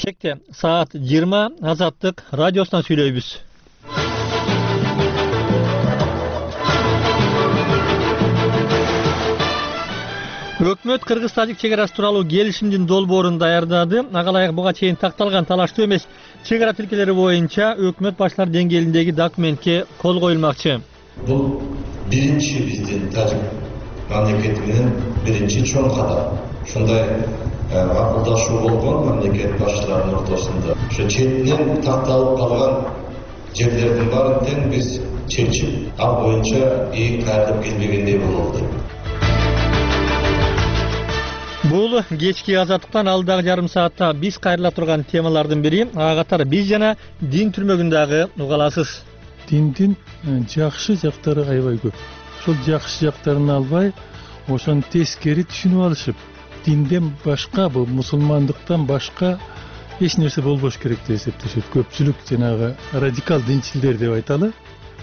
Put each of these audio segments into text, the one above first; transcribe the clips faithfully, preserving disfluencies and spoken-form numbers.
Келечекте саат жыйырма Азаттык радиосунан сүйлөйбүз. Өкмөт Кыргыз-Тажик чек-арасы тууралуу келишимдин долбоорун даярдады. Ага ылайык буга чейин такталган талаштуу эмес чек-ара тилкелери боюнча өкмөт баштары деңгээлиндеги документке кол коюлмакчы. Бул биринчи биздин Тажик мамлекети менен биринчи чоң кадам. Ушундай акылдашуу болгон мамлекет башчыларынын ортосунда. Ошо четинен такталып калган жерлердин баарын тең биз чечип, ал боюнча и кайтып келбегендей болду. Бул кечки Азаттыктан алдагы жарым саатта биз кайрыла турган темалардын бири. Ага катары биз жана дин түрмөгүндөгү уга аласыз. Диндин жакшы жактары аябай көп. Ошол жакшы жактарын албай, ошону тескери түшүнүп алышып, динден башка, бул мусулмандыктан башка эч нерсе болбош керек деп эсептешет. Көпчүлүк жанагы радикал динчилдер деп айталы.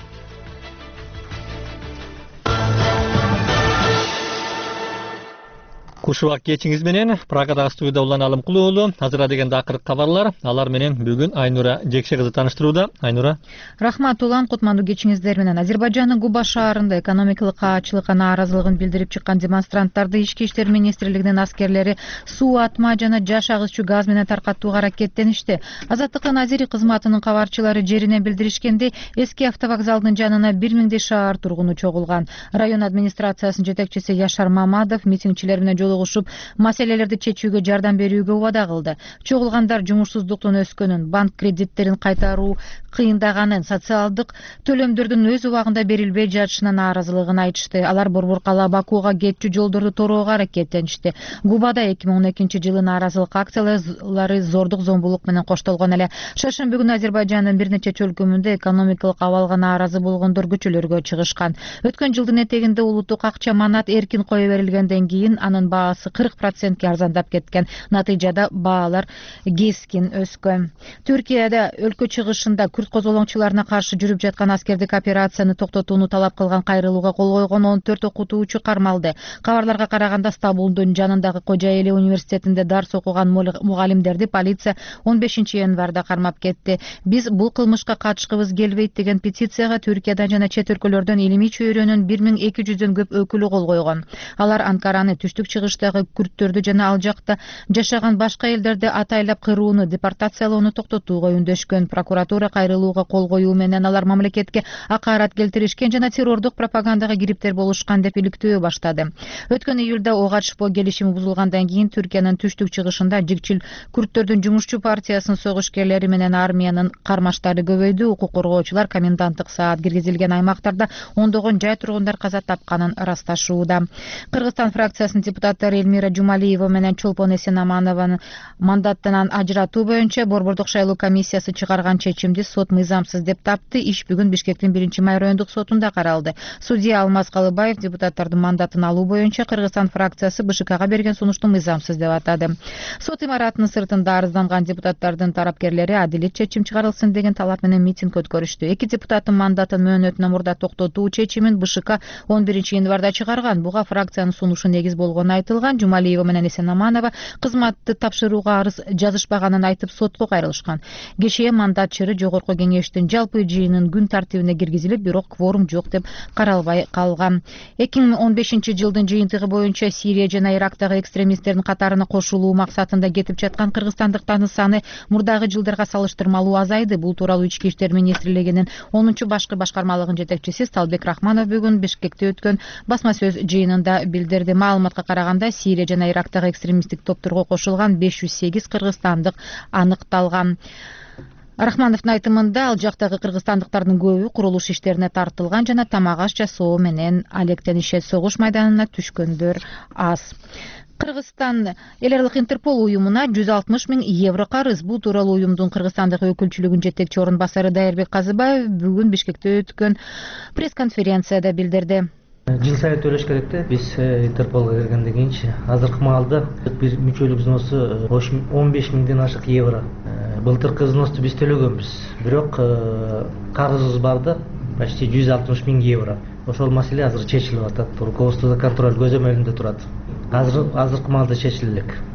Кушубак кечиңиз менен Прагадагы студияда Улан Алымкулуу уулу. Азыра дегенде акыркы кабарлар. Алар менен бүгүн Айнура Жекше кызы тааныштырууда. Айнура. Рахмат Улан, кутмандуу кечиңиздер менен. Азербайжандын Губа шаарында экономикалык каачылыкка нааразылыгын билдирип чыккан демонстранттарды Ички иштер министрлигинин аскерлери суу, атма жана жаш агызчу газ менен таркатууга аракеттеништи. Азаттыктын азири кызматынын кабарчылары жеринен билдиришкендей, эски автовокзалдын жанына бир миңдей шаар тургуну чогулган. Район администрациясынын жетекчиси Яшар Мамадов митингчилер менен жолугушуп, маселелерди чечүүгө жардам берүүгө убада кылды. Чогулгандар жумушсуздуктун өскөнүн, банк кредиттерин кайтаруу кыйындаганын, социалдык төлөмдөрдүн өз убагында берилбей жатышына нааразылыгын айтышты. Алар Борбор-Кала Бакууга кетчү жолдорду тороого аракеттеништи. Губада эки миң он экинчи жылы нааразылык акциялары зордук зомбулук менен коштолгон эле. Шаршемби күнү Азербайжандын бир нече чөлкөмүндө экономикалык абалга нааразы болгондор көчөлөргө чыгышкан. Өткөн жылдын этегинде улуттук акча манат эркин кое берилгенден кийин анын баасы кырк процентке арзандап кеткен. Натыйжада баалар кескин өскөн. Түркияда өлкө чыгышында күрд козголоңчуларына каршы жүрүп жаткан аскердик операцияны токтотууну талап кылган кайрылууга кол койгон он төрт окутуучу кармалды. Кабарларга караганда Стамбулдун жанындагы Кожоэли университетинде дарс окуган мугалимдерди полиция он бешинчи январда кармап кетти. Биз бул кылмышка катышкыбыз келбейт деген петицияга Түркиядан жана чет өлкөлөрдөн илимий чөйрөнүн бир миң эки жүздөн көп өкүлү кол койгон. Алар Анкараны, түштүк чыгыштагы күрдтөрдү жана ал жакта жашаган башка элдерди атайлап кырууну, депортациялоону токтотууга үндөшкөн. Прокуратура кайрылууга кол коюу менен алар мамлекетке акарат келтиришкен жана террордук пропагандага кириптер болушкан деп иликтөө баштады. Өткөн июлда ого атышпоо келишими бузулгандан кийин Түркиянын түштүк чыгышында жигчил күрдтөрдүн жумушчу партиясынын согушкерлери менен армиянын кармаштары көбөйдү. Укук коргоочулар коменданттык саат киргизилген аймактарда ондогон жай тургундар каза тапканын ырасташууда. Кыргызстан фракциясынын депутаттары Эльмира Жумалиева менен Чолпон Эсенаманованы мандаттан ажыратуу боюнча Борбордук шайлоо комиссиясы чыгарган чечимди сот мыйзамсыз деп тапты. Иш бүгүн Бишкектин биринчи май райондук сотунда каралды. Судья Алмаз Калыбаев депутаттардын мандатын алуу боюнча Кыргызстан фракциясы БШКга берген сунушту мыйзамсыз деп атады. Сот имаратынын сыртында арызданган депутаттардын тарапкерлери адилет чечим чыгарылсын деген талап менен митинг өткөрүштү. Эки депутаттын мандатын мөөнөтүнөн мурда токтотуу чечимин БШК он биринчи январда чыгарган. Буга фракциянын сунушу негиз болгону айтылган. Жумалиева менен Эсенаманова кызматты тапшырууга арыз жазышпаганын айтып сотко кайрылышкан. Кечээ мандат чыры жогорку кеңештин жалпы жыйынын күн тартибине киргизилип, бирок кворум жок деп каралбай калган. эки миң он бешинчи жылдын жыйынтыгы боюнча Сирия жана Ирактагы экстремисттердин катарына кошулуу максатында кетип жаткан кыргызстандыктардын саны мурдагы жылдарга салыштырмалуу азайды. Бул тууралуу Ички иштер министрлигинин онунчу башкы башкармалыгынын жетекчиси Сталбек Рахманов бүгүн Бишкекте өткөн басма сөз жыйынында билдирди. Маалыматка караганда Сирия жана Ирактагы экстремисттик топторго кошулган беш жүз сегиз кыргызстандык аныкталган. Рахмановдун айтымында ал жактагы кыргызстандыктардын көбү курулуш иштерине тартылган жана тамак аш жасоо менен алектенишет. Согуш майданына түшкөндөр аз. Кыргызстан эл аралык Интерпол уюмуна жүз алтымыш миң евро карыз. Бул тууралуу уюмдун Кыргызстандагы өкүлчүлүгүнүн жетекчи орун басары Дайырбек Казыбаев бүгүн Бишкекте өткөн пресс-конференцияда билдирди. Жыл сайын төлөш керек да. Биз Интерполго киргенден кийинчи азыркы маалда бир мүчөлүк взносу он беш миңден ашык евро. Былтыркы взносты биз төлөгөнбүз. Бирок карызыбыз бар да, почти жүз алтымыш миң евро. Ошол маселе азыр чечилип атат. Руководстводо контроль көзөмөлүндө турат. Азыр азыркы маалда чечиле элек.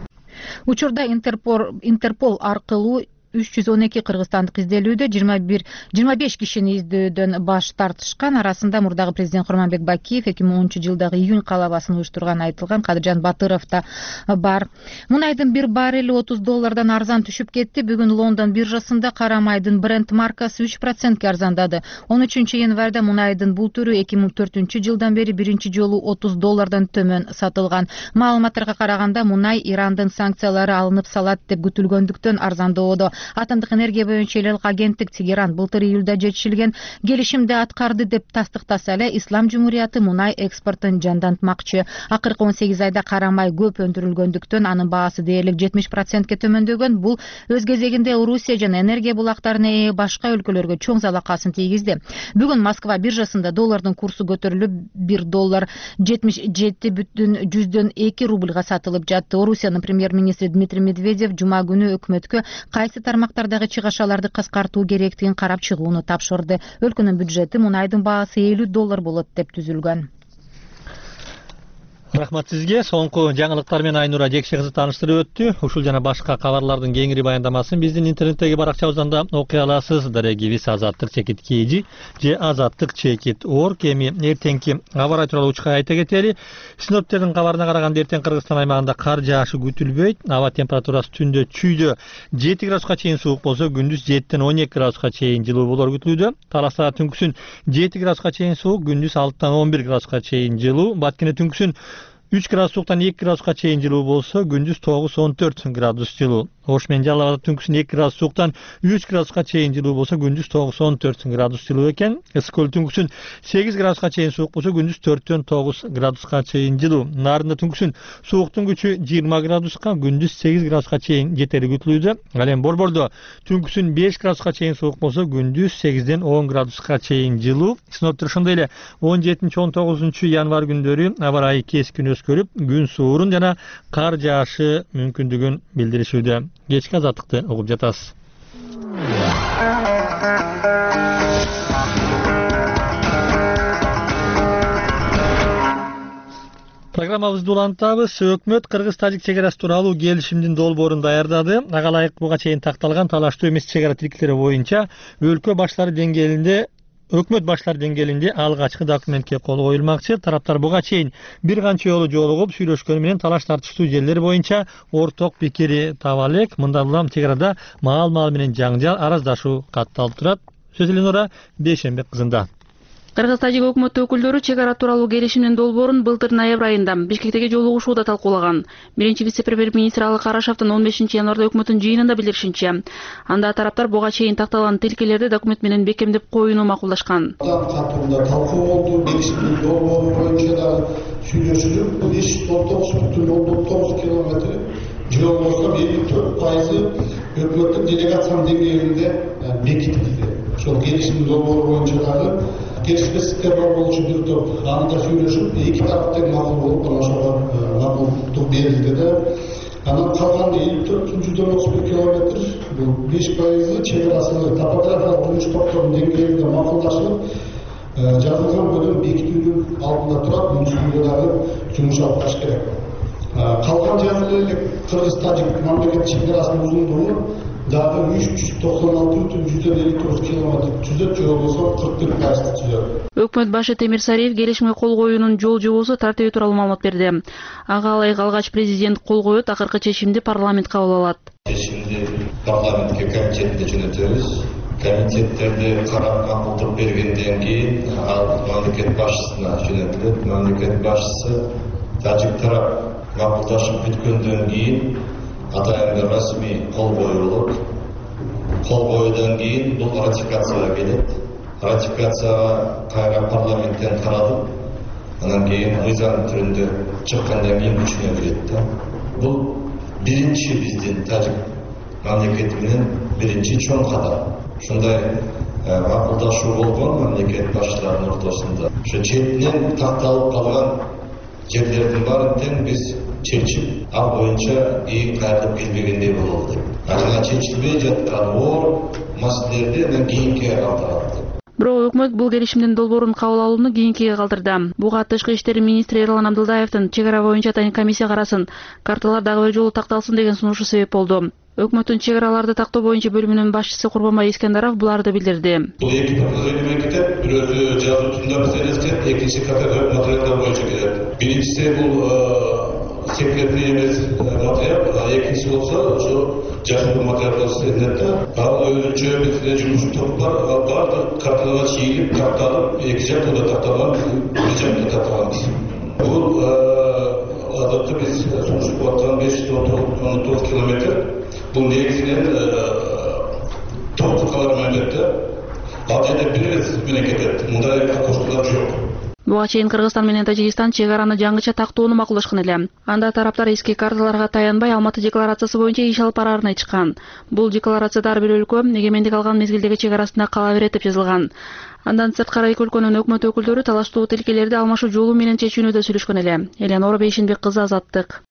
Учурда Интерпол аркылуу үч жүз он эки кыргызстандык изделүүдө жыйырма бир жыйырма беш кишини издөөдөн баш тартышкан. Арасында мурдагы президент Курманбек Бакиев эки миң онунчу жылдагы июнь каалабасын уюштурганы айтылган Кадыржан Батыров да бар. Мунайдын бир баррели отуз доллардан арзан түшүп кетти. Бүгүн Лондон биржасында кара майдын бренд маркасы үч процентке арзандады. он үчүнчү январда мунайдын бул түрү эки миң төртүнчү жылдан бери биринчи жолу отуз доллардан төмөн сатылган. Маалыматтарга караганда мунай Ирандын санкциялары алынып салат деп күтүлгөндүктөн арзандоодо. Атомдук энергия боюнча эл элдик агенттик Тегеран былтыр июлда жетишилген келишимди аткарды деп тастыктаса эле Ислам Жумурияты мунай экспортун жандантмакчы. Акыркы он сегиз айда кара май көп өндүрүлгөндүктөн анын баасы дээрлик жетимиш процентке төмөндөгөн. Бул өз кезегинде Орусия жана энергия булактарына ээ башка өлкөлөргө чоң залакасын тийгизди. Бүгүн Москва биржасында доллардын курсу көтөрүлүп бир доллар жетимиш жети бүтүн жүздөн эки рубльга сатылып жатты. Орусиянын премьер-министри Дмитрий Медведев жума күнү өкмөткө кайсы тармактардагы чыгашаларды кыскартуу керектигин карап чыгууну тапшырды. Өлкөнүн бюджети мунайдын баасы элүү доллар болот деп түзүлгөн. Рахмат сизге. Соңку жаңылыктар менен Айнура Жекше кызы тааныштырып өттү. Ушул жана башка кабарлардын кеңири баяндамасын биздин интернеттеги баракчабыздан да окуй аласыз. Дарегибиз Азаттык чекит kg же азаттык чекит орг. Эми эртеңки аба ырайы тууралуу учка айта кетели. Синоптиктердин кабарына караганда эртең Кыргызстан аймагында кар жаашы күтүлбөйт. Аба температурасы түндө чүйдө жети градуска чейин суук болсо, күндүз жетиден он эки градуска чейин жылуу болор күтүлүүдө. Таласта түнкүсүн жети градуска чейин суук, күндүз алтыдан он бир градуска чейин жылуу. Баткене түнкүсүн үч градус сууктан эки градуска чейин жылуу болсо, күндүз тогуз он төрт градус жылуу. Ош менен Жалал абадда түнкүсүн эки градус сууктан үч градуска чейин жылуу болсо, күндүз тогуз он төрт градус жылуу экен. Ысык көл түнкүсүн сегиз градуска чейин суук болсо, күндүз төрттөн тогуз градуска чейин жылуу. Нарында түнкүсүн сууктун күчү жыйырма градуска, күндүз сегиз градуска чейин жетери күтүлүүдө. Ал эми Борбордо түнкүсүн беш градуска чейин суук болсо, күндүз сегизден он градуска чейин жылуу. Синоптиктер ошондой эле он жетинчи он тогузунчу январь күндөрү аба ырайы кескин өзгөрүп, күн суурун жана кар жаашы мүмкүндүгүн билдиришүүдө. Кечки азаттыкты угуп жатасыз. Программабызды улантабыз. Өкмөт кыргыз-тажик чек арасы тууралуу келишимдин долбоорун даярдады. Ага ылайык буга чейин такталган талаштуу эмес чек ара тилкелери боюнча өлкө баштары деңгээлинде Өкмөт баштары деңгээлинде алгачкы документке кол коюлмакчы. Тараптар буга чейин бир канча жолу жолугуп сүйлөшкөнү менен талаш тартыштуу жерлер боюнча орток пикири таба элек. Мындан улам чек арада маал-маал менен жаңжал, араздашуу катталып турат. Сөз Эленора Бейшенбек кызында. Кыргыз-тажик өкмөттү өкүлдөрү чек ара тууралуу келишимдин долбоорун былтыр ноябрь айында Бишкектеги жолугушууда талкуулаган. Биринчи вице-премьер-министр Алы Карашевдин он бешинчи январда өкмөттүн жыйынында билдиришинче, анда тараптар буга чейин такталган тилкелерди документ менен бекемдеп коюуну макулдашкан. Катында талкуу болду, келишимдин долбоору боюнча да сүйлөшүлүп, беш жүз он тогуз бүтүн ондон тогуз километр жол болсо, элүү төрт пайызы өкмөттүн делегациянын деңгээлинде бекитилди. Ошол келишимдин долбоору боюнча дагы келишпестиктер бар болчу бир топ, анда сүйлөшүп, эки тарап тең макул болуп, анан ошого макулдук берилди да. Анан калган элүү төрт жүздөн отуз бир километр, бул беш пайызы чек арасындагы топографиялык жумуш топторунун деңгээлинде макулдашылып, жазылган бөлүм бекитүүнүн алдында турат, мунун үстүндө дагы жумуш алып барыш керек. Калган жазылы элек Кыргыз-тажик мамлекет чек арасынын узундугу дагы үч жүз токсон алты бүтүн жүздөн элүү тогуз километр түзөт, же болбосо кырк бир пайыз түзөт. Өкмөт башы Темир Сариев келишимге кол коюунун жол жобосу тартиби тууралуу маалымат берди. Ага ылайык алгач президент кол коет, акыркы чечимди парламент кабыл алат. Чечимди парламентке комитетте жөнөтөбүз. Комитеттерди карап макулдук бергенден кийин ал мамлекет башчысына жөнөтүлөт. Мамлекет башчысы тажик тарап макулдашып бүткөндөн кийин атайын расмий кол коюлуп, кол коюудан кийин бул ратификацияга келет. Ратификацияга кайра парламенттен каралып, анан кийин мыйзам түрүндө чыккандан кийин күчүнө кирет. Бул биринчи биздин тажик мамлекети менен биринчи чоң кадам. Ушундай макулдашуу болгон мамлекет башчыларынын ортосунда. Ошо четинен такталып калган жерлердин баарын тең биз чечип, ал боюнча кийин кайрылып келбегендей бололу деп. Жана чечилбей жаткан оор маселелерди анан кийинкиге калтырат. Бирок өкмөт бул келишимдин долбоорун кабыл алууну кийинкиге калтырды. Буга Тышкы иштер министри Эрлан Абдылдаевдин чек ара боюнча тайын комиссия карасын, карталар дагы бир жолу такталсын деген сунушу себеп болду. Өкмөттүн чек араларды тактоо боюнча бөлүмүнүн башчысы Курбанбай Искендаров буларды билдирди. Бул эки предложение менен кетет. Бирөөсү жазуу түрүндө маселеси кетет, экинчи категория материалдар боюнча кетет. Биринчиси бул секретный эмес материал, экинчиси болсо ошо жазуу материал болсо интернетте. Ал өзүнчө бизде жумуш топтор баардык карталарга чийилип, такталып, эки жак турда такталган, бир жакта такталганбыз. Бул азыркы биз сунуштап аткан беш жүз он тогуз километр. Бұл негізінен тоқтықалар мәліметті ал жерде бир менен кетет. Мындай кошкулар жок. Буга чейин Кыргызстан менен Тажикстан чек араны жаңыча тактоону макулдашкан эле. Анда тараптар эски карталарга таянбай Алматы декларациясы боюнча иш алып барарын айтышкан. Бул декларацияда ар бир өлкө эгемендик алган мезгилдеги чек арасында кала берет деп жазылган. Андан сырткары эки өлкөнүн өкмөт өкүлдөрү талаштуу тилкелерди алмашуу жолу менен чечүүнү да сүйлөшкөн эле. Эленора Бейшенбек кызы, Азаттык.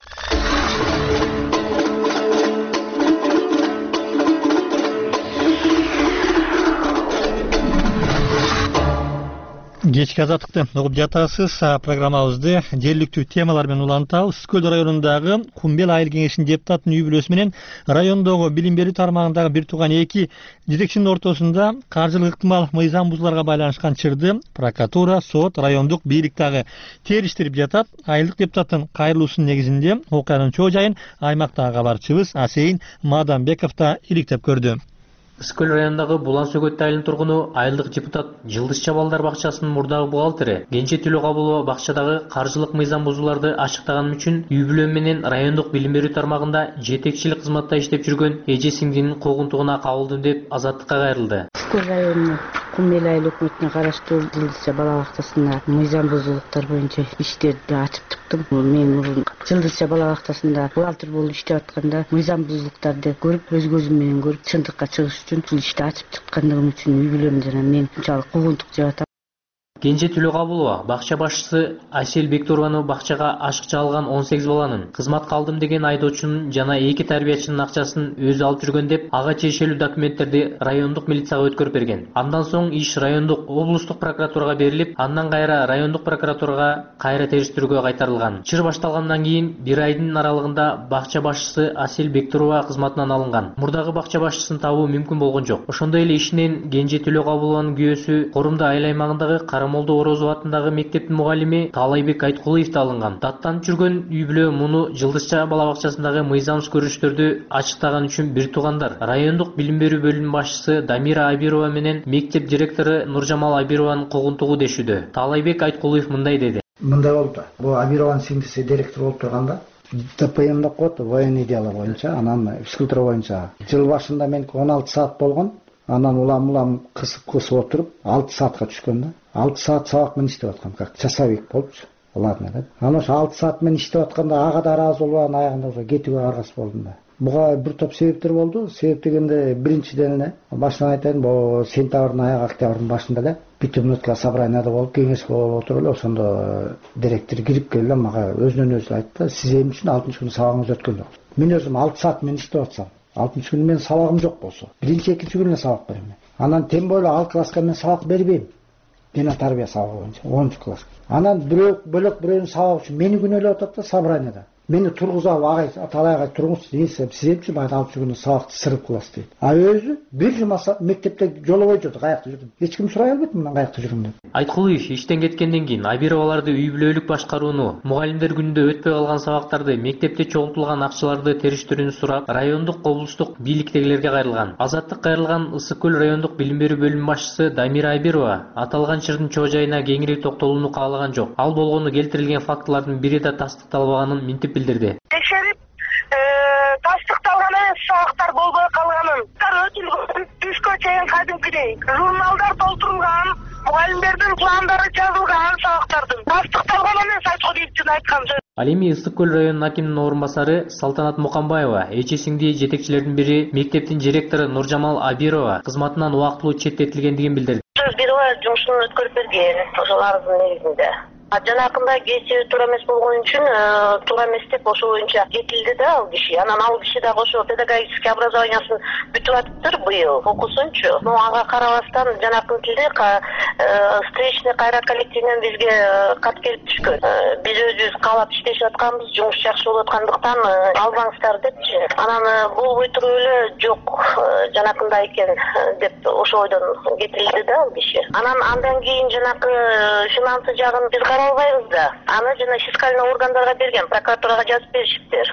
Кечки Азаттыкты угуп жатасыз. Программабызды жергиликтүү темалар менен улантабыз. Үскөл районундагы Кумбел айыл кеңешинин депутатынын үй бүлөсү менен райондогу билим берүү тармагындагы бир тууган эки жетекчинин ортосунда каржылык ыктымал мыйзам бузууларга байланышкан чырды прокуратура, сот, райондук бийлик дагы териштирип жатат. Айылдык депутаттын кайрылуусунун негизинде окуянын чоо жайын аймактагы кабарчыбыз Асейин Маданбеков да иликтеп көрдү. Үскөл районундагы Булан Сөгөт айылынын тургуну айылдык депутат Жылдызча балдар бакчасынын мурдагы бухгалтери Кенже Төлөкабылова бакчадагы каржылык мыйзам бузууларды ачыктаганым үчүн үй бүлөм менен райондук билим берүү тармагында жетекчилик кызматта иштеп жүргөн эже сиңдинин куугунтугуна кабылдым деп Азаттыкка кайрылды. Үскөл районунун Кумбел айыл өкмөтүнө караштуу Жылдызча бала бакчасында мыйзам бузуулуктар боюнча иштерди ачып чыктым. Мен мурун Жылдызча бала бакчасында бухгалтер болуп иштеп атканда мыйзам бузуулуктарды көрүп, өз көзүм менен көрүп, чындыкка чыгыш үчүн бул ишти ачып чыккандыгым үчүн үй бүлөм жана мен ушунчалык куугунтук жеп атам. Кенже Төлөкабылова бакча башчысы Асел Бектурованы бакчага ашыкча алган он сегиз баланын кызматка алдым деген айдоочунун жана эки тарбиячынын акчасын өзү алып жүргөн деп ага тиешелүү документтерди райондук милицияга өткөрүп берген. Андан соң иш райондук облустук прокуратурага берилип, андан кайра райондук прокуратурага кайра териштирүүгө кайтарылган. Чыр башталгандан кийин бир айдын аралыгында бакча башчысы Асел Бектурова кызматынан алынган. Мурдагы бакча башчысын табуу мүмкүн болгон жок. Ошондой эле ишинен Кенже Төлөкабылованын күйөөсү Корумда айыл аймагындагы Молдо Орозов атындагы мектептин мугалими Таалайбек Айткулуев да алынган. Даттанып жүргөн үй бүлө муну Жылдызча бала бакчасындагы мыйзамсыз көрүнүштөрдү ачыктаган үчүн бир туугандар райондук билим берүү бөлүмүнүн башчысы Дамира Абирова менен мектеп директору Нуржамал Абированын куугунтугу дешүүдө. Таалайбек Айткулуев мындай деди. Мындай болду. Бул Абированын сиңдиси директор болуп турганда Т П М деп коет, военный дело боюнча, анан физкультура боюнча. Жыл башында мен он алты саат болгон. Анан улам-улам кысып-кысып отуруп алты саатка түшкөн да. алты саат сабак менен иштеп аткам, как часовик болупчу. Ладно да. Анан ошо алты саат менен иштеп атканда ага да ыраазы болбаган, аягында ошо кетүүгө аргасыз болдум да. Буга бир топ себептер болду. Себеп дегенде биринчиден эле башынан айтайын, бул сентябрдын аягы, октябрдын башында эле Питомнутка собранияда болуп, кеңеш болуп отуруп эле ошондо директор кирип келди, мага өзүнөн өзү айтты, сиз эмне үчүн алтынчы күнү сабагыңыз өткөн жок? Мен өзүм алты саат менен иштеп атсам, алтынчы күнү мен сабагым жок болсо, биринчи, экинчи күнү сабак берем. Анан тем более ал класска мен сабак бербейм. Дина тарбия сабагы боюнча онунчу класс. Анан бирөө бөлөк бирөөнүн сабагы үчүн мени күнөөлөп атат да собранияда. Мени тургузуп агай талайга тургуз, сиз эмчи баягы алтынчы күнү сабакты сырып кыласыз дейт. А өзү бир жума мектепте жолобой жүрдү, каякта жүрдүм. Эч ким сурай албайт мындан каякта жүрүм деп. Айткулуев иштен кеткенден кийин Абироваларды үй бүлөлүк башкарууну, мугалимдер күнүндө өтпөй калган сабактарды, мектепте чогултулган акчаларды териштирүүнү сурап, райондук, облустук бийликтегилерге кайрылган. Азаттык кайрылган Ысык көл райондук билим берүү бөлүмүнүн башчысы Дамира Абирова аталган чырдын чоо жайына кеңири токтолууну каалаган жок. Ал болгону келтирилген фактылардын бири да тастыкталбаганын минтип билдирди. Текшерип, тастыкталган эмес сабактар болбой калганын, өтүлгөн, түшкө чейин кадимкидей журналдар толтурулган, мугалимдердин пландары жазылган сабактардын тастыкталган эмес, Айткулуевдин айткан сөзү. Ал эми Ысык көл районунун акиминин орун басары Салтанат Мукамбаева, эже сиңди жетекчилердин бири мектептин директору Нуржамал Абирова кызматынан убактылуу четтетилгендигин билдирди. Сөз берип жумушун өткөрүп берген, ошолардын негизинде. Жанакында кечээ туура эмес болгон үчүн туура эмес деп ошо боюнча кетилди да ал киши. Анан ал киши дагы ошо педагогический образованиясын бүтүп атыптыр быйыл, окусунчу. Но ага карабастан жанакынтилде встречный кайра коллективинен бизге кат келип түшкөн. Биз өзүбүз каалап иштешип атканбыз, жумуш жакшы болуп аткандыктан албаңыздар депчи. Анан болбой туруп эле жок жанакында экен деп ошо ойдон кетилди да ал киши. Анан андан кийин жанакы финансы жагын биз каралбайбыз да. Аны жана фискальный органдарга берген, прокуратурага жазып беришиптир.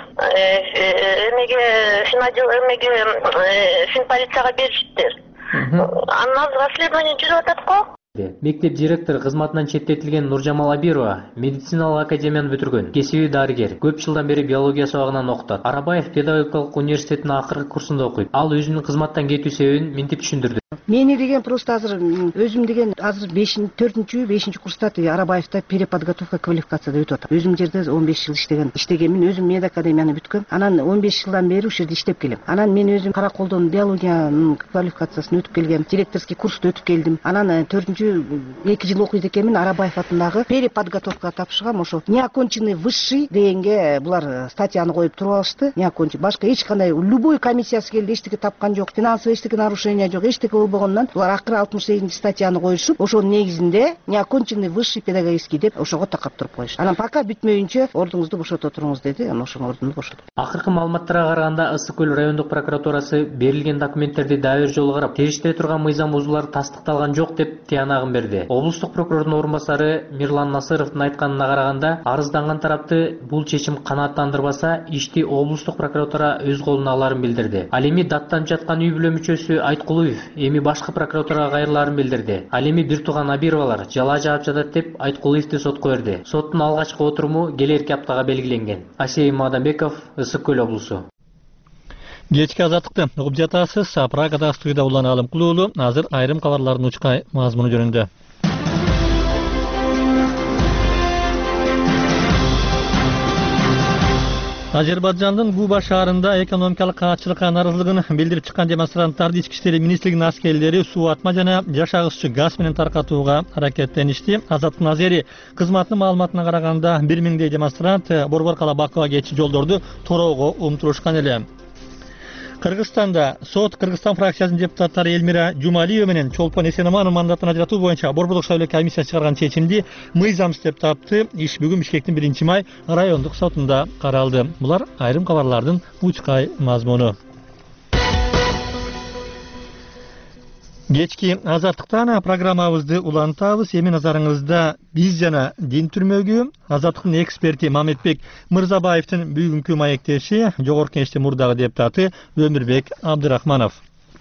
Эмеге финотдел эмеге финполицияга беришиптир. Анан азыр расследование жүрүп атат го. Мектеп директору кызматынан четтетилген Нуржамал Абирова медициналык академияны бүтүргөн. Кесиби дарыгер. Көп жылдан бери биология сабагынан окутат. Арабаев педагогикалык университетинин акыркы курсунда окуйт. Ал өзүнүн кызматтан кетүү себебин мынтип түшүндүрдү. Мени деген просто азыр өзүм деген азыр бешинчи, төртүнчү, бешинчи курста Арабаевда переподготовка квалификацияда өтүп атам. Өзүм жерде он беш жыл иштеген, иштегенмин, өзүм медакадемияны бүткөм. Анан он беш жылдан бери ушул жерде иштеп келем. Анан мен өзүм Караколдон биологиянын квалификациясын өтүп келгем, директорский курсту өтүп келдим. Анан төртүнчү эки жыл окуйт экенмин, Арабаев атындагы переподготовкага тапшыргам. Ошо неоконченный высший дегенге булар статьяны коюп туруп алышты. Неоконченный башка эч кандай любой комиссиясы келди, эчтеке тапкан жок, финансовый эчтеке нарушение жок, эчтеке болбогондон булар акыры алтымыш сегизинчи статьяны коюшуп, ошонун негизинде неоконченный высший педагогический деп ошого такап туруп коюшты. Анан пока бүтмөйүнчө ордуңузду бошото туруңуз деди. Анан ошол ордумду бошотуп. Акыркы маалыматтарга караганда Ысык көл райондук прокуратурасы берилген документтерди дагы бир жолу карап, териштире турган мыйзам бузуулар тастыкталган жок деп тыянагын берди. Облустук прокурордун орун басары Мирлан Насыровдун айтканына караганда, арызданган тарапты бул чечим канааттандырбаса, ишти облустук прокуратура өз колуна аларын билдирди. Ал эми даттанып жаткан үй бүлө мүчөсү Айткулуев эми башкы прокуратурага кайрыларын билдирди. Ал эми бир тууган Абировалар жала жаап жатат деп Айткулуевди сотко берди. Соттун алгачкы отуруму келерки аптага белгиленген. Асей Мадамбеков, Ысык көл облусу. Кечки азаттыкты угуп жатасыз. Прагада студияда Улан Алымкул уулу. Азыр айрым кабарлардын учкай мазмуну жөнүндө. Азербайжандын Губа шаарында экономикалык каатчылыкка нааразылыгын билдирип чыккан демонстранттарды ички иштер министрлигинин аскерлери суу атма жана жашагыччы газ менен таркатууга аракеттеништи. Азаттын Азери кызматынын маалыматына караганда бир миңдей демонстрант Борбор кала Бакыга кетчү жолдорду тороого умтурушкан эле. Кыргызстанда сот Кыргызстан фракциясынын депутаттары Элмира Жумалиева менен Чолпон Эсеноманов мандатын ажыратуу боюнча Борборлук шайлоо комиссиясы чыгарган чечимди мыйзамсыз деп тапты. Иш бүгүн Бишкектин биринчи май райондук сотунда каралды. Булар айрым кабарлардын учкай мазмуну. Кечки азаттыктан программабызды улантабыз. Эми назарыңызда биз жана дин түрмөгү Азаттыктын эксперти Мамедбек Мырзабаевдин бүгүнкү маектеши Жогорку Кеңештин мурдагы депутаты Өмүрбек Абдырахманов.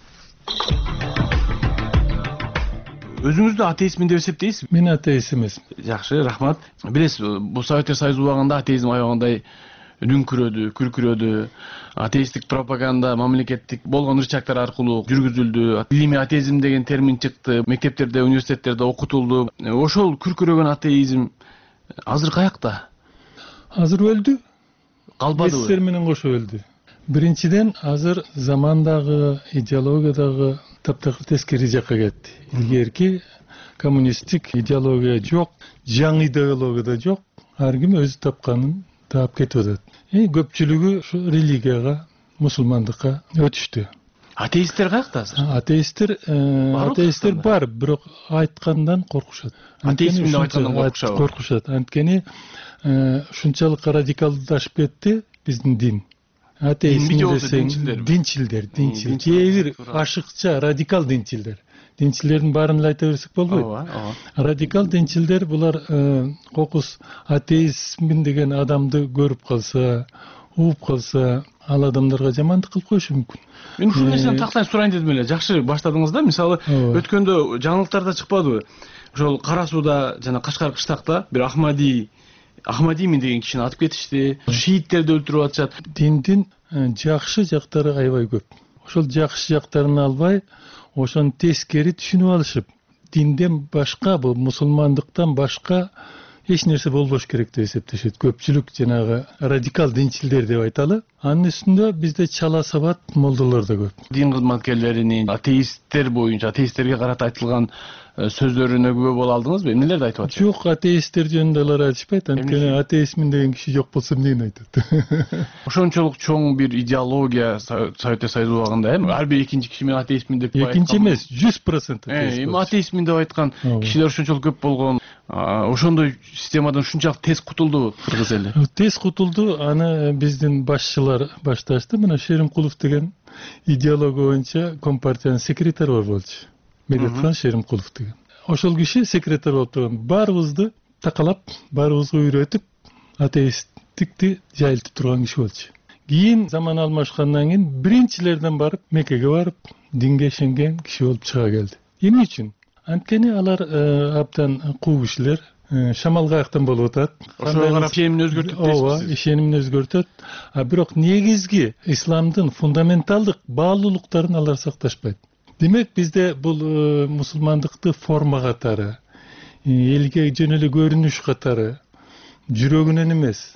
Өзүңүздү атеистмин деп эсептейсизби? Мен атеист эмесмин. Жакшы, рахмат. Билесиз, бул Советтер Союзу убагында атеизм аябагандай дүңкүрөдү, күркүрөдү. Атеисттик пропаганда мамлекеттик болгон ырчактар аркылуу жүргүзүлдү. Илимий атеизм деген термин чыкты, мектептерде, университеттерде окутулду. Ошол күркүрөгөн атеизм азыр каякта? Азыр өлдү. Калбадыбы? Эстер менен кошо өлдү. Биринчиден, азыр замандагы, идеологиядагы таптакыр тескери жакка кетти. Илгерки коммунисттик идеология жок, жаңы идеология да жок. Ар ким өзү тапканын таап кетип атат. И көпчүлүгү ушу религияга, мусулмандыкка өтүштү. Атеисттер каякта азыр? Атеисттер, атеисттер бар, бирок айткандан коркушат. Атеизм деп айткандан коркушат. Коркушат. Анткени ушунчалык радикалдашып кетти биздин дин. Атеизм десең динчилдер, динчил. Кээ бир ашыкча радикал динчилдер. Динчилердин баарын эле айта берсек болбойт. Радикал динчилдер булар кокус атеизмин деген адамды көрүп калса, угуп калса, ал адамдарга жамандык кылып коюшу мүмкүн. Мен ушул нерсени тактан сурайын дедим эле. Жакшы баштадыңыз да. Мисалы, өткөндө жаңылыктарда чыкпадыбы? Ошол Кара сууда жана Кашкар кыштакта бир Ахмади, Ахмадимин деген кишини атып кетишти. Шииттерди өлтүрүп атышат. Диндин жакшы жактары аябай көп. Ошол жакшы жактарын албай, ошону тескери түшүнүп алышып, динден башка, бул мусулмандыктан башка эч нерсе болбош керек деп эсептешет. Көпчүлүк жанагы радикал динчилдер деп айталы. Анын үстүндө бизде чала сабат молдолор да көп. Дин кызматкерлеринин атеисттер боюнча атеисттерге карата айтылган сөздөрүнө күбө боло алдыңызбы? Эмнелерди айтып атышат? Жок, атеисттер жөнүндө алар айтышпайт. Анткени атеистмин деген киши жок болсо эмнени айтат? Ошончолук чоң бир идеология Советтер Союзу убагында, эми ар бир экинчи киши мен атеистмин деп айткан. Экинчи эмес, жүз процент атеист. Эми атеистмин деп айткан кишилер ошончолук көп болгон. Ошондой системадан ушунчалык тез кутулду кыргыз эли. Тез кутулду. Аны биздин башчылар башташты. Мына Шеримкулов деген идеология боюнча Компартиянын секретары бар болчу. Медетхан Шеримкулов деген. Ошол киши секретар болуп турган. Баарыбызды такалап, баарыбызга үйрөтүп, атеисттикти жайылтып турган киши болчу. Кийин заман алмашкандан кийин биринчилерден барып, Меккеге барып, динге ишенген киши болуп чыга келди. Эмне үчүн? Анткени алар абдан куу кишилер, шамал каяктан болуп атат. Ошого карап ишенимин өзгөртүп дейсиз. Ооба, ишенимин өзгөртөт. А бирок негизги исламдын фундаменталдык баалуулуктарын алар сакташпайт. Демек бизде бул мусулмандыкты форма катары, элге жөн эле көрүнүш катары, жүрөгүнөн эмес,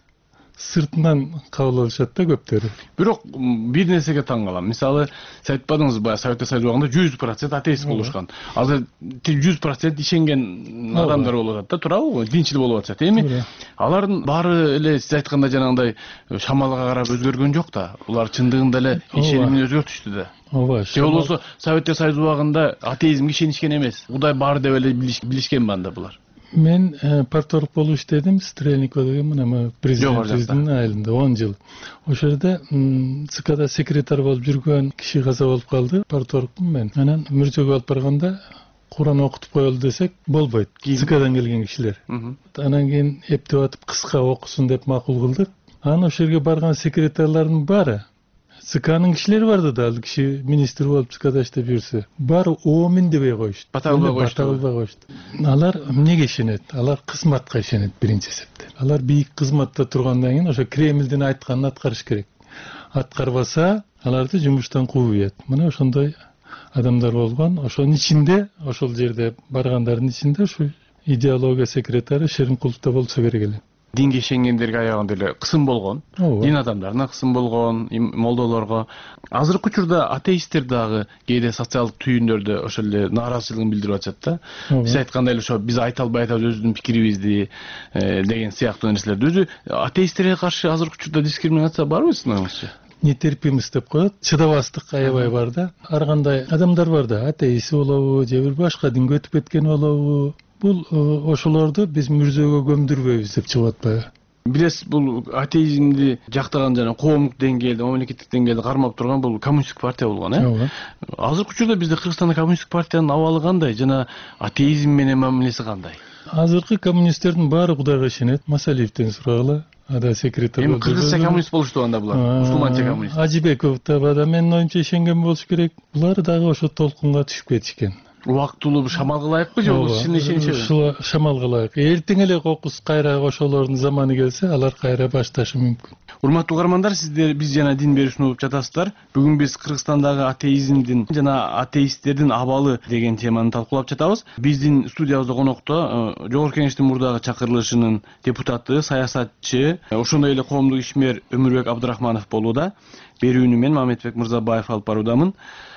сыртынан кабыл алышат да көптөрү. Бирок бир нерсеге таң калам. Мисалы, сиз айтпадыңыз ба, Советтер Союзу убагында жүз процент атеист болушкан. Азыр жүз процент ишенген адамдар болуп атат да, туурабы? Динчил болуп атышат. Эми алардын баары эле сиз айткандай жанагындай шамалга карап өзгөргөн жок да. Улар чындыгында эле ишенимин өзгөртүштү да. Ооба. Же болбосо Советтер Союзу убагында атеизмге ишенишкен эмес. Кудай бар деп эле билишкен банда булар. Мен парторг болуп иштедим, Стрельников деген мына президентибиздин айылында он жыл. Ошол жерде ЦКда секретарь болуп жүргөн киши каза болуп калды, парторгмун мен. Анан мүрзөгө алып барганда Куран окутуп коелу десек болбойт. ЦКдан келген кишилер. Анан кийин эптеп атып кыска окусун деп макул кылдык. Анан ошол жерге барган секретарлардын баары ЦКнын кишилери барды да, ал киши министр болуп ЦКда иштеп жүрсө, баары оомин дебей коюшту. Бата кылбай коюшту. Бата кылбай коюшту. Алар эмнеге ишенет? Алар кызматка ишенет биринчи эсепте. Алар бийик кызматта тургандан кийин ошо Кремлдин айтканын аткарыш керек. Аткарбаса, аларды жумуштан кууйт. Мына ошондой адамдар болгон. Ошонун ичинде, ошол жерде баргандардын ичинде ушу идеология секретары Шеримкулов да болсо керек эле. Динге ишенгендерге аягында эле кысым болгон. Дин адамдарына кысым болгон, молдолорго. Азыркы учурда атеисттер дагы кээде социалдык түйүндөрдө ошол эле нааразычылыгын билдирип атышат да. Биз айткандай эле ошо биз айта албай атабыз өзүбүздүн пикирибизди деген сыяктуу нерселерди. Өзү атеисттерге каршы азыркы учурда дискриминация барбы сиздин оюңузча? Нетерпимость деп коет, чыдабастык аябай бар да. Ар кандай адамдар бар да, атеист болобу, же бир башка динге өтүп кеткен болобу. Бул ошолорду биз мүрзөгө көмдүрбөйбүз деп чыгып атпайбы? Билесиз, бул атеизмди жактаган жана коомдук деңгээлде, мамлекеттик деңгээлде кармап турган бул коммунисттик партия болгон, э? Азыркы учурда бизде Кыргызстанда коммунисттик партиянын абалы кандай жана атеизм менен мамилеси кандай? Азыркы коммунисттердин баары Кудайга ишенет. Масалиевден сурагыла. Ада секретарь. Эми кыргызча коммунист болушту анда булар. Мусулманча коммунист. Ажибеков да менин оюмча ишенген болуш керек. Булар дагы ошо толкунга түшүп кетишкен. Убактылуу шамалга ылайыкпы же болбосо чын ишеничеби? Шамалга ылайык. Эртең эле кокус кайра ошолордун заманы келсе, алар кайра башташы мүмкүн. Урматтуу угармандар, сиздер биз жана дин берүүсүн угуп жатасыздар. Бүгүн биз Кыргызстандагы атеизмдин жана атеисттердин абалы деген теманы талкуулап жатабыз. Биздин студиябызда конокто Жогорку Кеңештин мурдагы чакырылышынын депутаты, саясатчы, ошондой эле коомдук ишмер Өмүрбек Абдрахманов болууда. Берүүнү мен Мамедбек Мырзабаев алып баруудамын.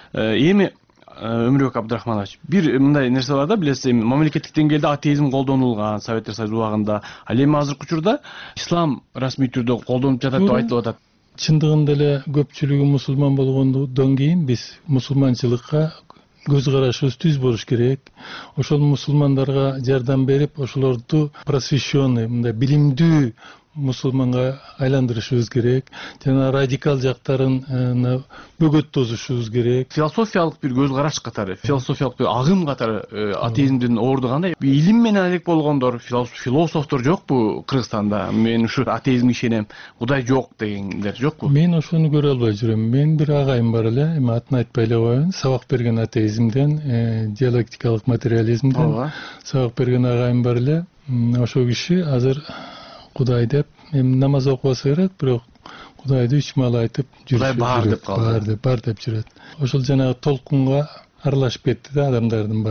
Эми Өмүрбек Абдрахманович, бир мындай нерсе бар да, билесиз, мамлекеттик деңгээлде атеизм колдонулган Советтер Союзу убагында. Ал эми азыркы учурда ислам расмий түрдө колдонуп жатат деп айтылып атат. Чындыгында эле көпчүлүгү мусулман болгондон кийин биз мусулманчылыкка көз карашыбыз түз болуш керек. Ошол мусулмандарга жардам берип, ошолорду просвещенный, мындай билимдүү мусулманга айландырышыбыз керек. Жана радикал жактарын бөгөт тосушубуз керек. Философиялык бир көз караш катары, философиялык бир агым катары атеизмдин орду кандай? Илим менен алек болгондор, философтор жокпу Кыргызстанда? Мен ушу атеизмге ишенем, Кудай жок дегендер жокпу? Мен ошону көрө албай жүрөм. Мен бир агайым бар эле, эми атын айтпай эле коеюн, сабак берген атеизмден, диалектикалык материализмден сабак берген агайым бар эле. Ошол киши азыр Кудай деп, эми намаз окубаса керек, бирок Кудайды үч мал айтып жүрүп, Кудай бар деп калды. Бар деп, бар деп жүрөт. Ошол жанагы толкунга аралашып кетти да адамдардын баары.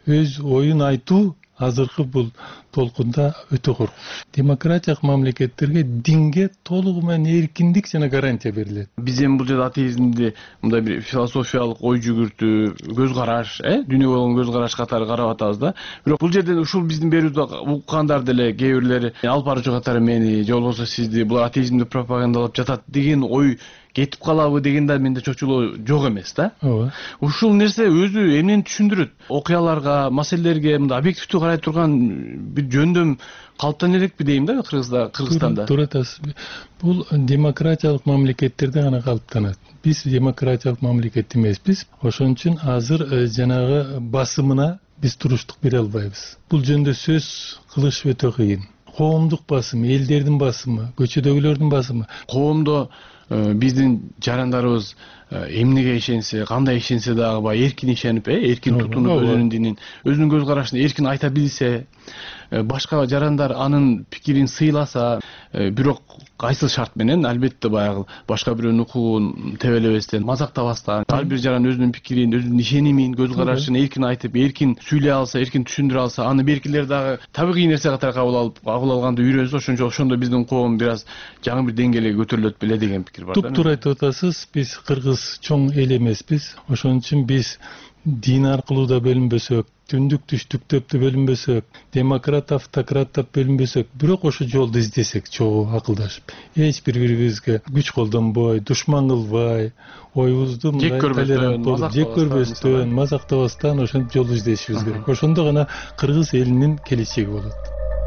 өз оюн айтуу азыркы бул толкунда өтө коркунуч. Демократиялык мамлекеттерге динге толугу менен эркиндик жана гарантия берилет. Биз эми бул жерде атеизмди мындай бир философиялык ой жүгүртүү, көз караш, э, дүйнөгө болгон көз караш катары карап атабыз да. Бирок бул жерден ушул биздин берүүдө уккандар деле кээ бирлери алып баруучу катары мени, же болбосо сизди булар атеизмди пропагандалап жатат деген ой кетип калабы деген да менде чочулоо жок эмес да. Ооба. Ушул нерсе өзү эмнени түшүндүрөт? Окуяларга, маселелерге мындай объективдүү карай турган бир жөндөм калыптана элекпи дейм да Кыргызда, Кыргызстанда. Туура айтасыз. Бул демократиялык мамлекеттерде гана калыптанат. Биз демократиялык мамлекет эмеспиз. Ошон үчүн азыр жанагы басымына биз туруштук бере албайбыз. Бул жөнүндө сөз кылыш өтө кыйын. Коомдук басым, элдердин басымы, көчөдөгүлөрдүн басымы. Коомдо биздин жарандарыбыз эмнеге ишенсе, кандай ишенсе дагы баягы эркин ишенип, э, эркин тутунуп өзүнүн динин, өзүнүн көз карашын эркин айта билсе, башка жарандар анын пикирин сыйласа, бирок кайсыл шарт менен, албетте баягы башка бирөөнүн укугун тебелебестен, мазактабастан, ар бир жаран өзүнүн пикирин, өзүнүн ишенимин, көз карашын эркин айтып, эркин сүйлөй алса, эркин түшүндүрө алса, аны беркилер дагы табигый нерсе катары кабыл алып, кабыл алганды үйрөнсө, ошончо ошондо биздин коом бир аз жаңы бир деңгээлге көтөрүлөт беле деген пикир бар да. Туп-туура айтып атасыз. Биз кыргыз чоң эл эмеспиз. Ошон үчүн биз дин аркылуу да бөлүнбөсөк, түндүк түштүктөп да бөлүнбөсөк, демократ автократтап бөлүнбөсөк, бирок ошо жолду издесек чогуу акылдашып, эч бири бирибизге күч колдонбой, душман кылбай, оюбузду мындай толерант болуп, жек көрбөстөн, мазактабастан ошентип жол издешибиз керек. Ошондо гана кыргыз элинин келечеги болот.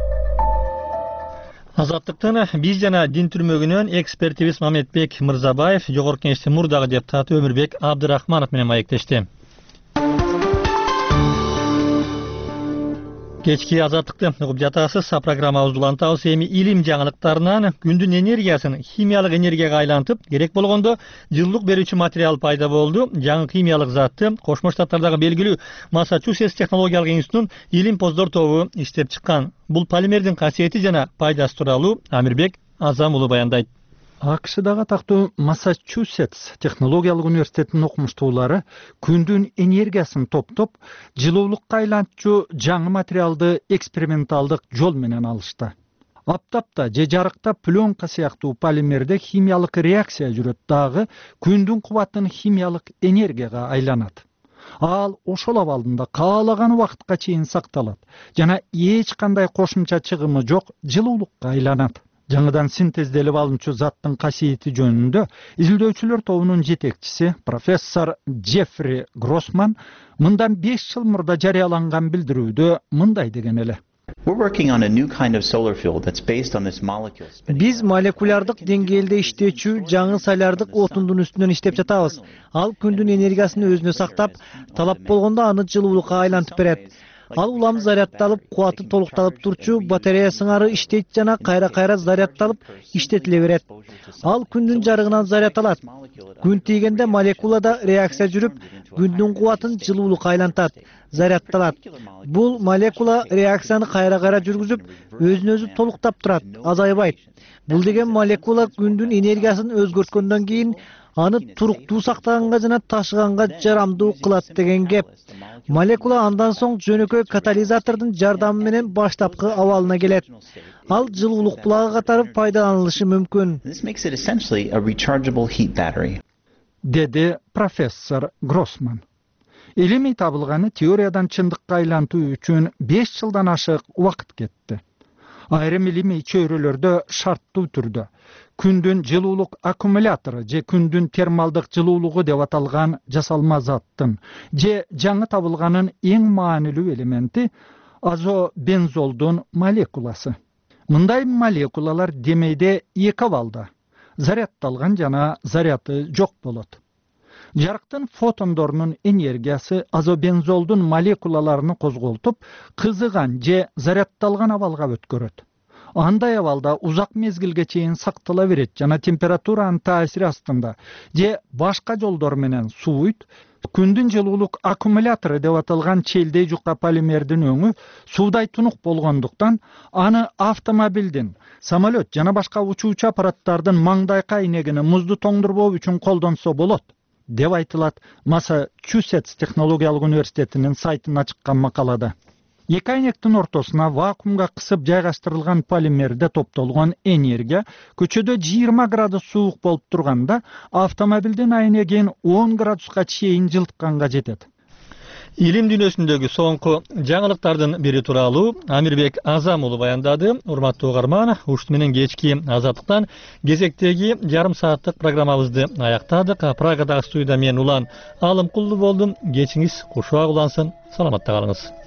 Азаттыктын биз жана дин түрмөгүнөн экспертибиз Мамедбек Мырзабаев, Жогорку Кеңештин мурдагы депутаты Өмүрбек Абдырахманов менен маектешти. Кечки азаттыкты угуп жатасыз. Программабызды улантабыз. Эми илим жаңылыктарынан күндүн энергиясын химиялык энергияга айлантып, керек болгондо жылуулук берүүчү материал пайда болду. Жаңы химиялык затты Кошмо Штаттардагы белгилүү Массачусетс технологиялык институтунун илимпоздор тобу иштеп чыккан. Бул полимердин касиети жана пайдасы тууралуу Амирбек Азам уулу баяндайт. АКШдагы тактуу Массачусетс технологиялык университетинин окумуштуулары күндүн энергиясын топтоп, жылуулукка айлантчу жаңы материалды эксперименталдык жол менен алышты. Аптапта же жарыкта пленка сыяктуу полимерде химиялык реакция жүрөт дагы күндүн кубатын химиялык энергияга айланат. Ал ошол абалында каалаган убакытка чейин сакталат жана эч кандай кошумча чыгымы жок жылуулукка айланат. Жаңыдан синтезделип алынчу заттын касиети жөнүндө изилдөөчүлөр тобунун жетекчиси профессор Джеффри Гроссман мындан беш жыл мурда жарыяланган билдирүүдө мындай деген эле. Биз молекулярдык деңгээлде иштечү жаңы солярдык отундун үстүнөн иштеп жатабыз. Ал күндүн энергиясын өзүнө сактап, талап болгондо аны жылуулукка айлантып берет. Ал улам зарядталып, кубаты толукталып турчу батарея сыңары иштейт жана кайра-кайра зарядталып, иштетиле берет. Ал күндүн жарыгынан заряд алат. Күн тийгенде молекулада реакция жүрүп, күндүн кубатын жылуулукка айлантат, зарядталат. Бул молекула реакцияны кайра-кайра жүргүзүп, өзүн-өзү толуктап турат, азайбайт. Бул деген молекула күндүн энергиясын өзгөрткөндөн кийин аны туруктуу сактаганга жана ташыганга жарамдуу кылат деген кеп. Молекула андан соң жөнөкөй катализатордун жардамы менен баштапкы абалына келет. Ал жылуулук булагы катары пайдаланылышы мүмкүн. Деди профессор Гроссман. Илимий табылганы теориядан чындыкка айлантуу үчүн беш жылдан ашык убакыт кетти. Айрым илимий чөйрөлөрдө шарттуу түрдө күндүн жылуулук аккумулятору же күндүн термалдык жылуулугу деп аталган жасалма заттын же жаңы табылганын эң маанилүү элементи азобензолдун молекуласы. Мындай молекулалар демейде эки абалда зарядталган жана заряды жок болот. Жарыктын фотондорунун энергиясы азобензолдун молекулаларын козголтуп, кызыган же зарядталган абалга өткөрөт. Андай абалда узак мезгилге чейин сактала берет жана температуранын таасири астында же башка жолдор менен сууйт. Күндүн жылуулук аккумулятору деп аталган челдей жука полимердин өңү суудай тунук болгондуктан аны автомобилдин, самолет жана башка учуучу аппараттардын маңдайка айнегини музду тоңдурбоо үчүн колдонсо болот. деп айтылат Массачусетс технологиялык университетинин сайтына чыккан макалада. Эки айнектин ортосуна вакуумга кысып жайгаштырылган полимерде топтолгон энергия көчөдө жыйырма градус суук болуп турганда автомобилдин айнегин он градуска чейин жылытканга жетет. Илим дүйнөсүндөгү соңку жаңылыктардын бири тууралуу Амирбек Азам уулу баяндады. Урматтуу угарман, ушуну менен кечки Азаттыктан кезектеги жарым сааттык программабызды аяктадык. Прагадагы студияда мен Улан Алымкулду болдум. Кечиңиз кушуак улансын. Саламатта калыңыз.